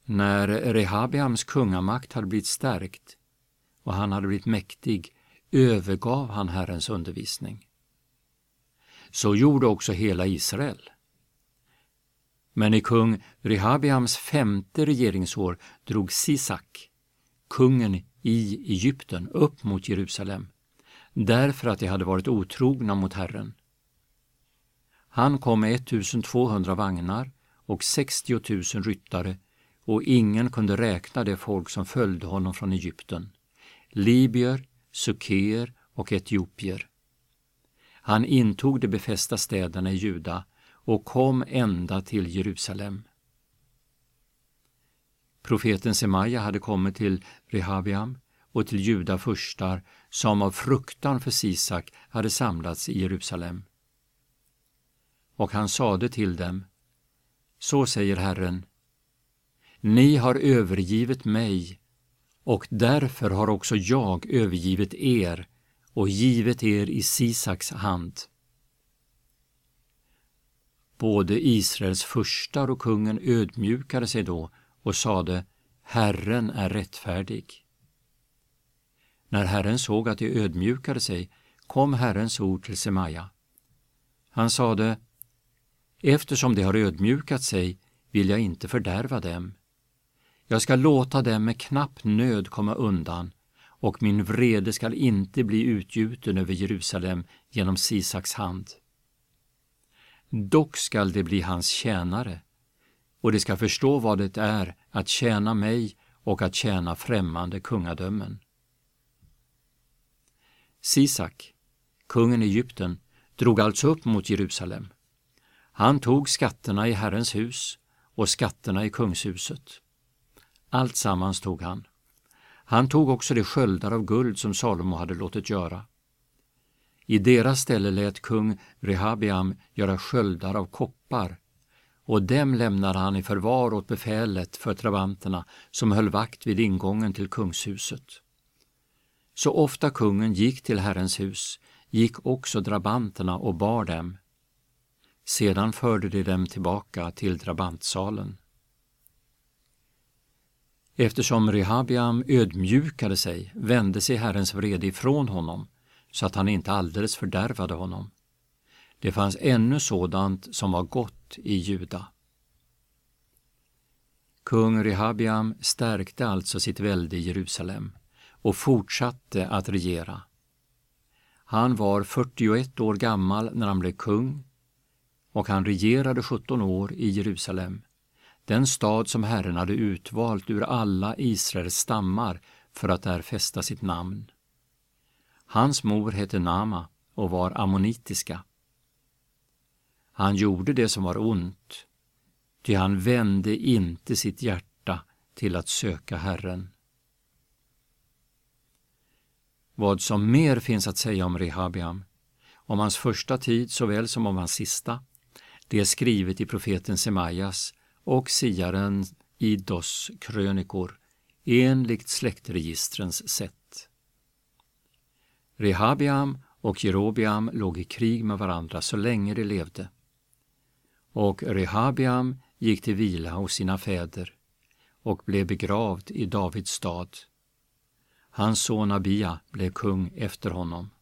När Rehabiams kungamakt hade blivit stärkt och han hade blivit mäktig övergav han Herrens undervisning. Så gjorde också hela Israel. Men i kung Rehabiams 5:e regeringsår drog Sisak, kungen i Egypten, upp mot Jerusalem, därför att de hade varit otrogna mot Herren. Han kom med 1200 vagnar och 60 000 ryttare, och ingen kunde räkna det folk som följde honom från Egypten, libyer, sukeer och etiopier. Han intog de befästa städerna i Juda och kom ända till Jerusalem. Profeten Semaja hade kommit till Rehabiam och till Juda furstar som av fruktan för Sisak hade samlats i Jerusalem. Och han sade till dem: Så säger Herren, ni har övergivit mig, och därför har också jag övergivit er och givit er i Sisaks hand. Både Israels furstar och kungen ödmjukade sig då och sade: Herren är rättfärdig. När Herren såg att de ödmjukade sig kom Herrens ord till Semaja. Han sade: Eftersom de har ödmjukat sig vill jag inte fördärva dem. Jag ska låta dem med knapp nöd komma undan, och min vrede skall inte bli utgjuten över Jerusalem genom Sisaks hand. Dock skall det bli hans tjänare, och de ska förstå vad det är att tjäna mig och att tjäna främmande kungadömen. Sisak, kungen i Egypten, drog alltså upp mot Jerusalem. Han tog skatterna i Herrens hus och skatterna i kungshuset. Allt sammans tog han. Han tog också de sköldar av guld som Salomo hade låtit göra. I deras ställe lät kung Rehabiam göra sköldar av koppar, och dem lämnade han i förvar åt befälet för trabanterna som höll vakt vid ingången till kungshuset. Så ofta kungen gick till Herrens hus gick också drabanterna och bar dem. Sedan förde de dem tillbaka till drabantsalen. Eftersom Rehabiam ödmjukade sig vände sig Herrens vrede ifrån honom, så att han inte alldeles fördärvade honom. Det fanns ännu sådant som var gott i Juda. Kung Rehabiam stärkte alltså sitt välde i Jerusalem och fortsatte att regera. Han var 41 år gammal när han blev kung, och han regerade 17 år i Jerusalem, den stad som Herren hade utvalt ur alla Israels stammar för att där fästa sitt namn. Hans mor hette Nama och var ammonitiska. Han gjorde det som var ont, ty han vände inte sitt hjärta till att söka Herren. Vad som mer finns att säga om Rehabiam, om hans första tid såväl som om hans sista, det är skrivet i profeten Semajas och siaren Iddos krönikor enligt släktregistrens sätt. Rehabiam och Jerobiam låg i krig med varandra så länge de levde. Och Rehabiam gick till vila hos sina fäder och blev begravd i Davids stad. Hans son Abia blev kung efter honom.